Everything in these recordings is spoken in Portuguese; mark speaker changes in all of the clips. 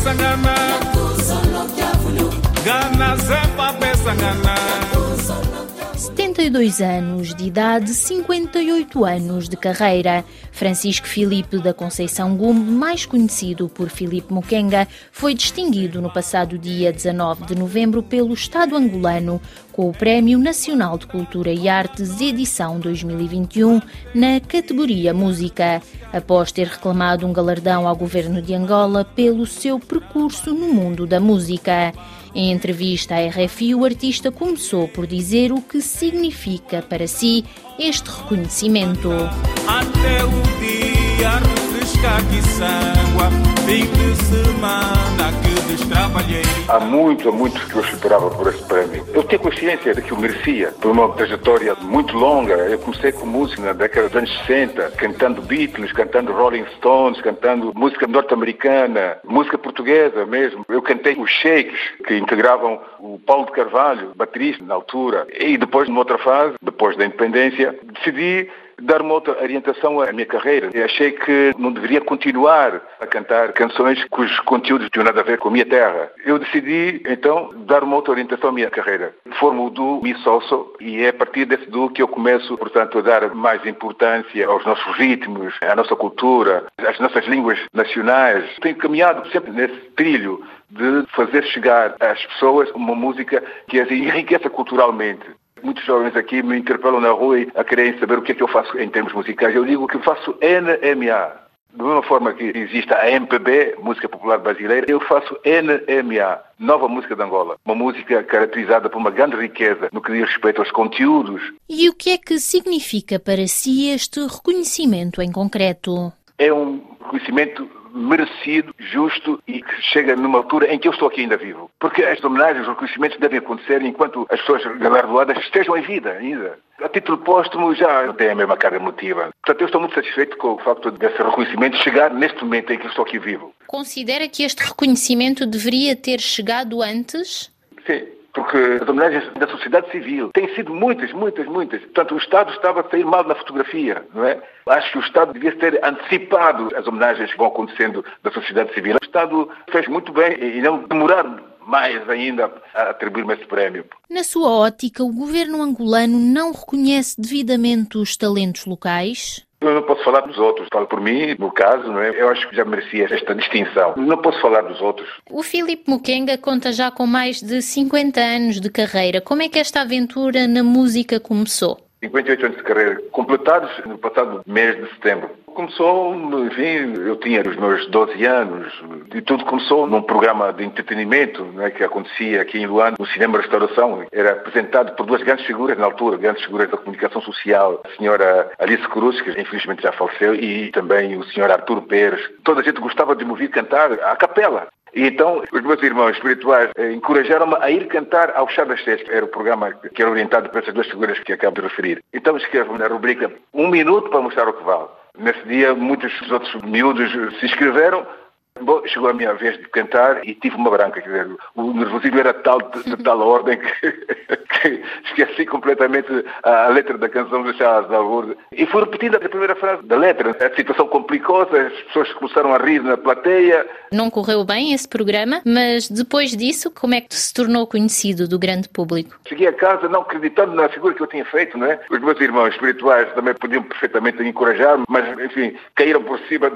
Speaker 1: Sangana, Gana Zepa Sangana.
Speaker 2: 72 anos de idade, 58 anos de carreira. Francisco Filipe da Conceição Gumbe, mais conhecido por Filipe Mukenga, foi distinguido no passado dia 19 de novembro pelo Estado angolano com o Prémio Nacional de Cultura e Artes edição 2021 na categoria Música, após ter reclamado um galardão ao governo de Angola pelo seu percurso no mundo da música. Em entrevista à RFI, o artista começou por dizer o que significa para si este reconhecimento.
Speaker 1: Até o dia refrescar que água, fim de semana que destrabalhei.
Speaker 3: Há muito que eu esperava por esse prémio. Eu tinha consciência de que eu merecia, por uma trajetória muito longa. Eu comecei com música na década dos anos 60, cantando Beatles, cantando Rolling Stones, cantando música norte-americana, música portuguesa mesmo. Eu cantei os Shakes, que integravam o Paulo de Carvalho, baterista na altura. E depois, numa outra fase, depois da independência, decidi dar uma outra orientação à minha carreira. Eu achei que não deveria continuar a cantar canções cujos conteúdos tinham nada a ver com a minha terra. Eu decidi, então, dar uma outra orientação à minha carreira. Formo o duo Mi Sosso e é a partir desse duo que eu começo, portanto, a dar mais importância aos nossos ritmos, à nossa cultura, às nossas línguas nacionais. Tenho caminhado sempre nesse trilho de fazer chegar às pessoas uma música que as enriqueça culturalmente. Muitos jovens aqui me interpelam na rua a querem saber o que é que eu faço em termos musicais. Eu digo que eu faço NMA. Da mesma forma que existe a MPB, Música Popular Brasileira, eu faço NMA, Nova Música de Angola. Uma música caracterizada por uma grande riqueza no que diz respeito aos conteúdos.
Speaker 2: E o que é que significa para si este reconhecimento em concreto?
Speaker 3: É um reconhecimento merecido, justo e que chega numa altura em que eu estou aqui ainda vivo. Porque as homenagens, os reconhecimentos devem acontecer enquanto as pessoas galardoadas estejam em vida ainda. A título póstumo já não tem a mesma carga emotiva. Portanto, eu estou muito satisfeito com o facto desse reconhecimento chegar neste momento em que eu estou aqui vivo.
Speaker 2: Considera que este reconhecimento deveria ter chegado antes?
Speaker 3: Sim. Porque as homenagens da sociedade civil têm sido muitas. Portanto, o Estado estava a sair mal na fotografia, não é? Acho que o Estado devia ter antecipado as homenagens que vão acontecendo da sociedade civil. O Estado fez muito bem e não demorar mais ainda a atribuir-me esse prémio.
Speaker 2: Na sua ótica, o governo angolano não reconhece devidamente os talentos locais?
Speaker 3: Eu não posso falar dos outros, falo por mim, no caso, não é? Eu acho que já merecia esta distinção. Não posso falar dos outros.
Speaker 2: O Filipe Mukenga conta já com mais de 50 anos de carreira. Como é que esta aventura na música começou?
Speaker 3: 58 anos de carreira, completados no passado mês de setembro. Começou, enfim, eu tinha os meus 12 anos e tudo começou num programa de entretenimento, né, que acontecia aqui em Luanda, no Cinema Restauração. Era apresentado por duas grandes figuras na altura, grandes figuras da comunicação social, a senhora Alice Cruz, que infelizmente já faleceu, e também o senhor Arturo Pérez. Toda a gente gostava de me ouvir cantar à capela. E então, os meus irmãos espirituais encorajaram-me a ir cantar ao Chá das Sete, que era o programa que era orientado por essas duas figuras que acabo de referir. Então escrevo na rubrica 1 minuto para mostrar o que vale. Nesse dia, muitos outros miúdos se inscreveram. Bom, chegou a minha vez de cantar e tive uma branca. Quer dizer, o nervosismo era de tal ordem que esqueci completamente a letra da canção do Charles Aznavour. E fui repetindo a primeira frase da letra. A situação complicou-se, as pessoas começaram a rir na plateia.
Speaker 2: Não correu bem esse programa, mas depois disso, como é que se tornou conhecido do grande público?
Speaker 3: Cheguei a casa não acreditando na figura que eu tinha feito, não é? Os meus irmãos espirituais também podiam perfeitamente encorajar-me, mas, enfim, caíram por cima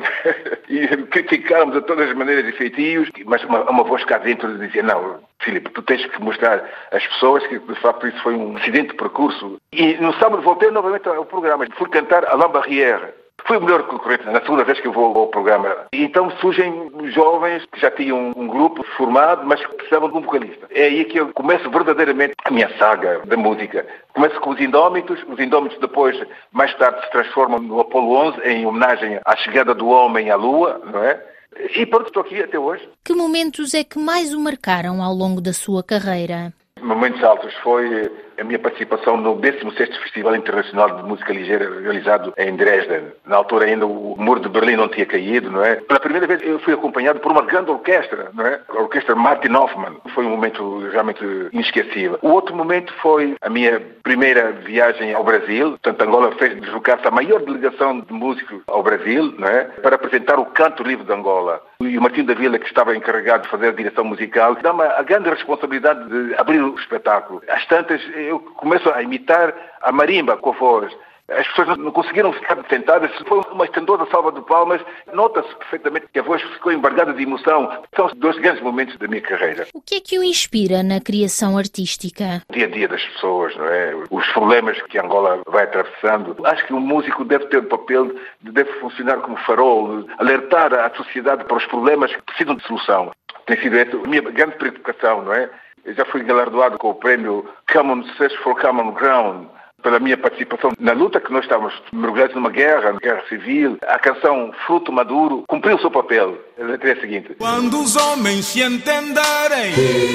Speaker 3: e criticaram-me de todas as maneiras e feitios, mas uma voz cá dentro dizia, não, Filipe, tu tens que mostrar às pessoas que, de facto, isso foi um acidente de percurso. E no sábado voltei novamente ao programa. Fui cantar Alain Barrière. Fui o melhor concorrente na segunda vez que eu vou ao programa. E então surgem jovens que já tinham um grupo formado, mas que precisavam de um vocalista. É aí que eu começo verdadeiramente a minha saga da música. Começo com os Indómitos depois, mais tarde, se transformam no Apolo 11, em homenagem à chegada do homem à Lua, não é? E pronto, estou aqui até hoje.
Speaker 2: Que momentos é que mais o marcaram ao longo da sua carreira?
Speaker 3: Momentos altos foi a minha participação no 16º Festival Internacional de Música Ligeira realizado em Dresden. Na altura ainda o muro de Berlim não tinha caído, não é? Pela primeira vez eu fui acompanhado por uma grande orquestra, não é? A orquestra Martin Hoffmann. Foi um momento realmente inesquecível. O outro momento foi a minha primeira viagem ao Brasil. Portanto, Angola fez deslocar-se a maior delegação de músicos ao Brasil, não é? Para apresentar o Canto Livre de Angola. E o Martinho da Vila, que estava encarregado de fazer a direção musical, dá-me a grande responsabilidade de abrir o espetáculo. Às tantas, eu começo a imitar a marimba com a voz. As pessoas não conseguiram ficar sentadas. Foi uma estendosa salva de palmas. Nota-se perfeitamente que a voz ficou embargada de emoção. São os 2 grandes momentos da minha carreira.
Speaker 2: O que é que o inspira na criação artística?
Speaker 3: O dia a dia das pessoas, não é? Os problemas que Angola vai atravessando. Acho que o músico deve ter o papel, deve funcionar como farol, alertar a sociedade para os problemas que precisam de solução. Tem sido essa a minha grande preocupação, não é? Eu já fui galardoado com o prémio Common Search for Common Ground, pela minha participação na luta que nós estávamos mergulhados numa guerra civil. A canção Fruto Maduro cumpriu o seu papel. A letra é a seguinte:
Speaker 1: quando os homens se entenderem,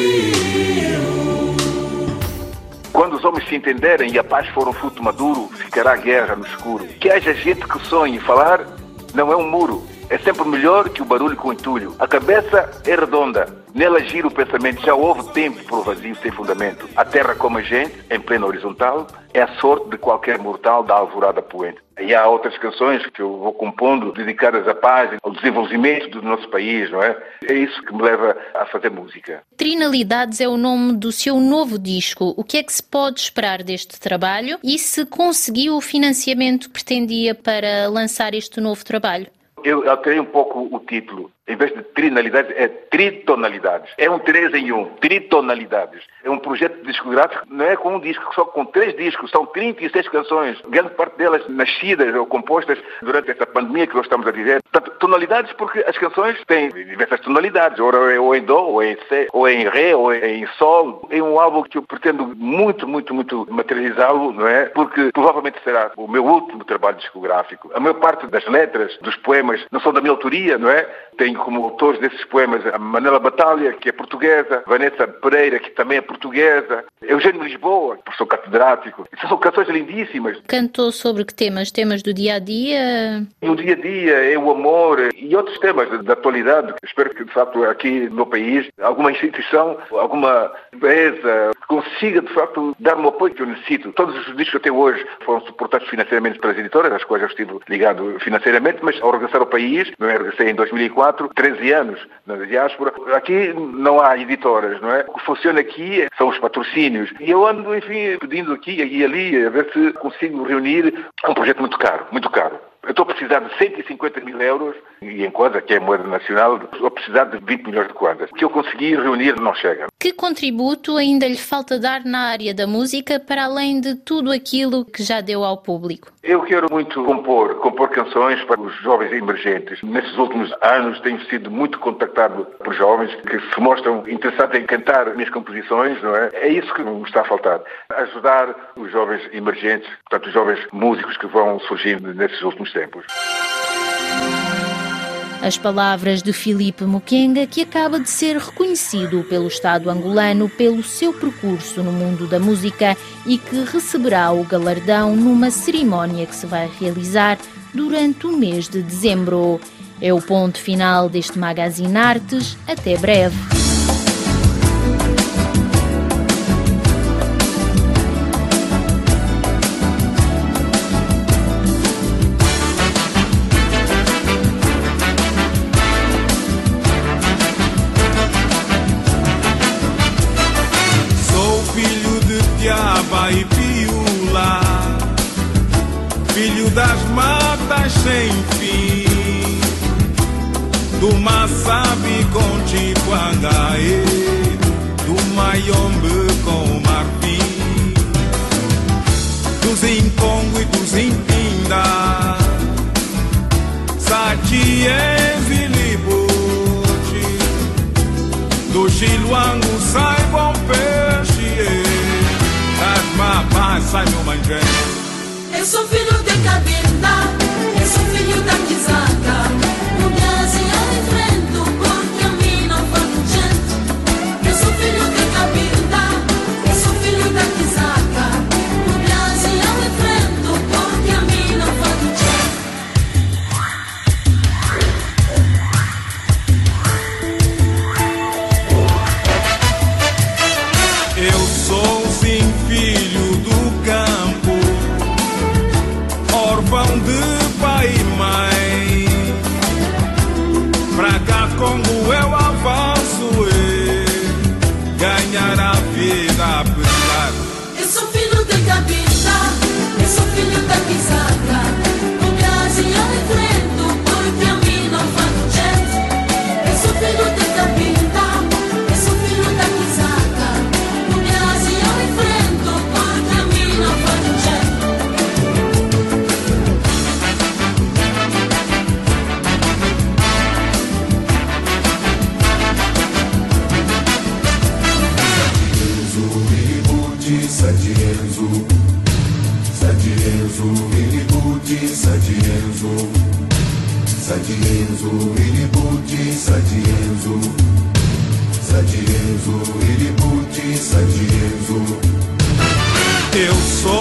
Speaker 3: quando os homens se entenderem e a paz for um fruto maduro, ficará a guerra no escuro. Que haja gente que sonhe falar, não é um muro. É sempre melhor que o barulho com entulho. A cabeça é redonda, nela gira o pensamento. Já houve tempo para o vazio sem fundamento. A terra como a gente, em plena horizontal, é a sorte de qualquer mortal da alvorada poente. E há outras canções que eu vou compondo, dedicadas à paz, ao desenvolvimento do nosso país, não é? É isso que me leva a fazer música.
Speaker 2: Trinalidades é o nome do seu novo disco. O que é que se pode esperar deste trabalho e se conseguiu o financiamento que pretendia para lançar este novo trabalho?
Speaker 3: Eu alterei um pouco o título. Em vez de trinalidades, é tritonalidades. É um 3 em 1, tritonalidades. É um projeto discográfico, não é com um disco, só com 3 discos. São 36 canções, grande parte delas nascidas ou compostas durante essa pandemia que nós estamos a viver. Portanto, tonalidades porque as canções têm diversas tonalidades, ou em dó, ou em sé, ou em ré, ou em sol. É um álbum que eu pretendo muito materializá-lo, não é? Porque provavelmente será o meu último trabalho discográfico. A maior parte das letras, dos poemas, não são da minha autoria, não é? Tenho como autores desses poemas a Manela Batalha, que é portuguesa, Vanessa Pereira, que também é portuguesa, Eugênio Lisboa, professor catedrático. Essas são canções lindíssimas.
Speaker 2: Cantou sobre que temas? Temas do dia-a-dia?
Speaker 3: No dia-a-dia é o amor e outros temas da atualidade. Espero que, de facto, aqui no país, alguma instituição, alguma empresa consiga, de facto, dar-me o apoio que eu necessito. Todos os discos que eu tenho hoje foram suportados financeiramente pelas editoras, às quais eu estive ligado financeiramente, mas ao regressar ao país, eu regressei em 2004, 13 anos na diáspora, aqui não há editoras, não é? O que funciona aqui são os patrocínios. E eu ando, enfim, pedindo aqui e ali, a ver se consigo reunir um projeto muito caro, muito caro. Eu estou a precisar de 150 mil euros, e em kwanza, que é a moeda nacional, estou a precisar de 20 milhões de kwanzas. O que eu consegui reunir não chega.
Speaker 2: Que contributo ainda lhe falta dar na área da música, para além de tudo aquilo que já deu ao público?
Speaker 3: Eu quero muito compor canções para os jovens emergentes. Nesses últimos anos tenho sido muito contactado por jovens que se mostram interessados em cantar minhas composições, não é? É isso que me está a faltar. Ajudar os jovens emergentes, portanto os jovens músicos que vão surgindo nesses últimos tempos.
Speaker 2: As palavras de Filipe Mukenga, que acaba de ser reconhecido pelo Estado angolano pelo seu percurso no mundo da música e que receberá o galardão numa cerimónia que se vai realizar durante o mês de dezembro. É o ponto final deste Magazine Artes. Até breve.
Speaker 1: E Piula, filho das matas sem fim, do Massabi com Chiquangaê, do Mayombe com Marfim, dos Incongo e dos Impinda, Satie Vilibuti, do Chiluango Saibon Peixe. Sai meu manjé.
Speaker 4: Eu sou filho de Cabinda, eu sou filho da Kizaka. No Brasil eu enfrento porque a mim não falta gente. Eu sou filho de Cabinda, eu sou filho da Kizaka.
Speaker 5: Sadienzo, ilibuti, Sadienzo. Sadienzo, ilibuti, Sadienzo. Sadienzo, ilibuti, Sadienzo.
Speaker 1: Eu sou